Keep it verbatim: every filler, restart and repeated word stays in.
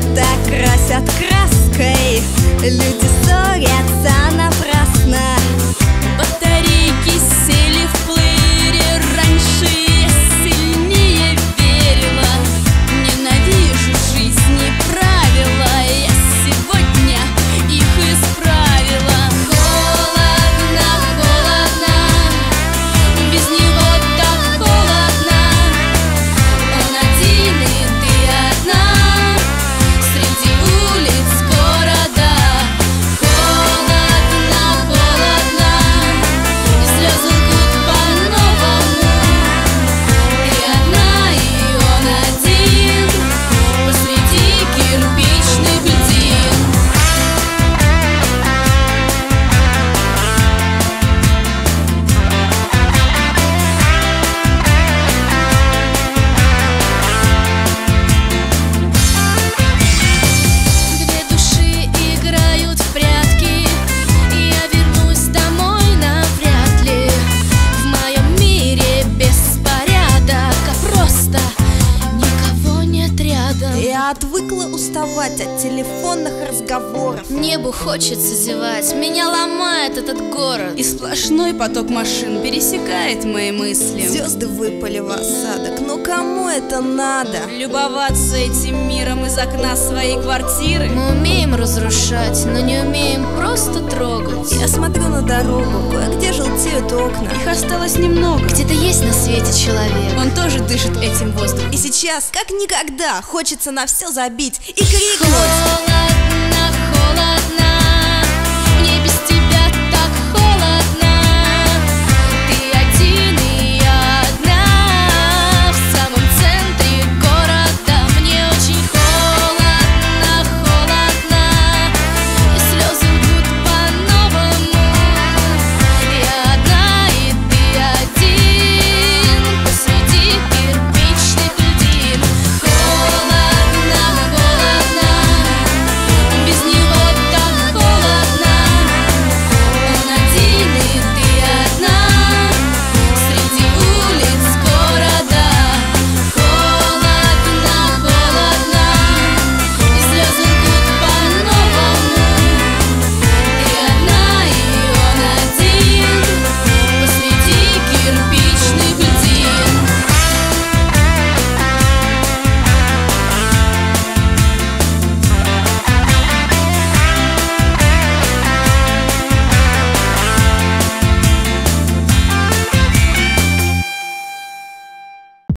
города красят краской, люди ссорятся напрасно. Батарейки сели в плеере, раньше я сильнее верила. Ненавижу жизни правила, я сегодня их исправила. Холодно, холодно, без него так холодно. Он один и ты одна среди улиц города. Холодно, холодно, и слезы лгут по-новому. Ты одна и он один посреди кирпичных льдин. Две души играют в прятки, и я вернусь домой навряд ли. В моем мире беспорядок, а просто никого нет рядом. Я отвыкла уставать от телефонных разговоров. Небу хочется зевать, меня ломает этот город. И сплошной поток машин пересекает мои мысли. Звезды выпали в осадок, но кому это надо? Любоваться этим миром из окна своей квартиры. Мы умеем разрушать, но не умеем просто трогать. Я смотрю на дорогу, кое-где желтеют окна. Их осталось немного. Где-то есть на свете человек. Он тоже дышит этим воздухом. И сейчас, как никогда, хочется на все забить и крикнуть: Холодно,